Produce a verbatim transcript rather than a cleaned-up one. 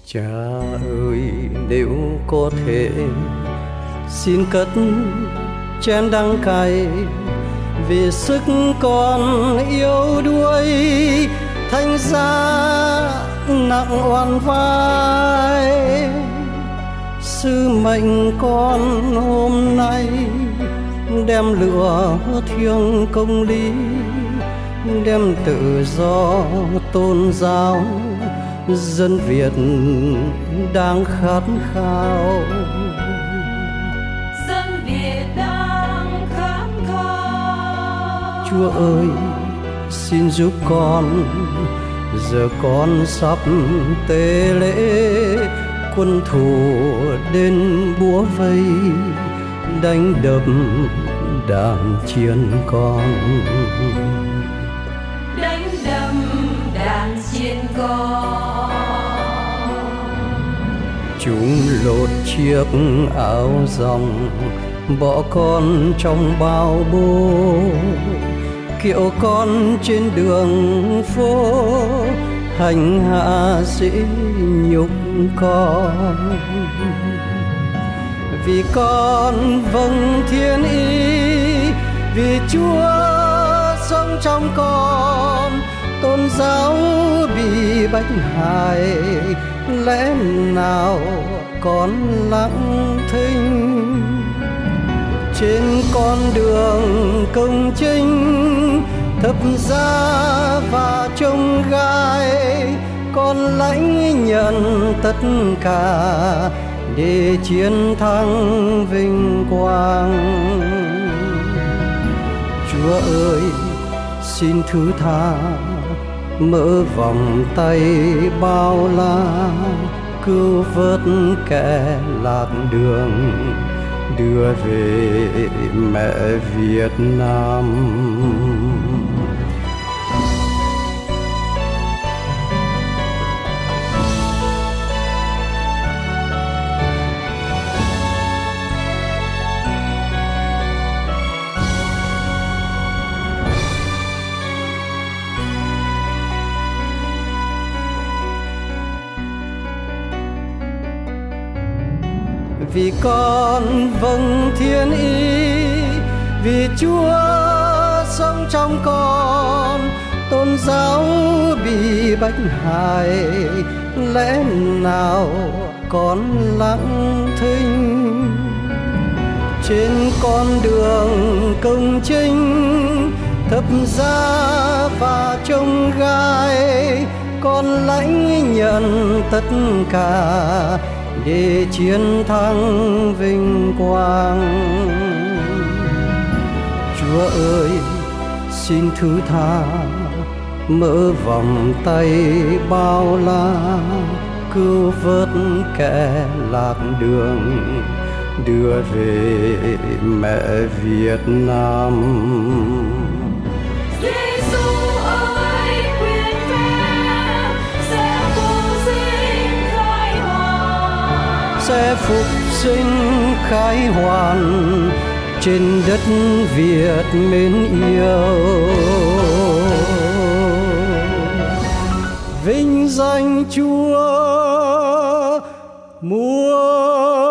Cha ơi, nếu có thể xin cất chén đắng cay vì sức con yếu đuối, thành ra nặng oan vai. Sứ mệnh con hôm nay đem lửa thiêng công lý, đem tự do tôn giáo dân Việt đang khát khao. Dân Việt đang khát khao. Chúa ơi, xin giúp con, giờ con sắp tế lễ, quân thù đến búa vây đánh đập đàn chiên con. Đánh đập đàn chiên con. Chúng lột chiếc áo rong bỏ con trong bao bố, kiệu con trên đường phố hành hạ dễ nhục con. Vì con vâng thiên ý, vì Chúa sống trong con, tôn giáo bị bách hại, lẽ nào con lặng thinh. Trên con đường công chính thập giá và chông gai, con lãnh nhận tất cả để chiến thắng vinh quang. Chúa ơi, xin thứ tha, mở vòng tay bao la, cứu vớt kẻ lạc đường, đưa về mẹ Việt Nam. Vì con vâng thiên ý, vì Chúa sống trong con, tôn giáo bị bách hại, lẽ nào con lặng thinh. Trên con đường công chính thập giá và chông gai, con lãnh nhận tất cả để chiến thắng vinh quang. Chúa ơi, xin thứ tha, mở vòng tay bao la, cứu vớt kẻ lạc đường, đưa về mẹ Việt Nam. Sẽ phục sinh khai hoàn trên đất Việt mến yêu, vinh danh Chúa muôn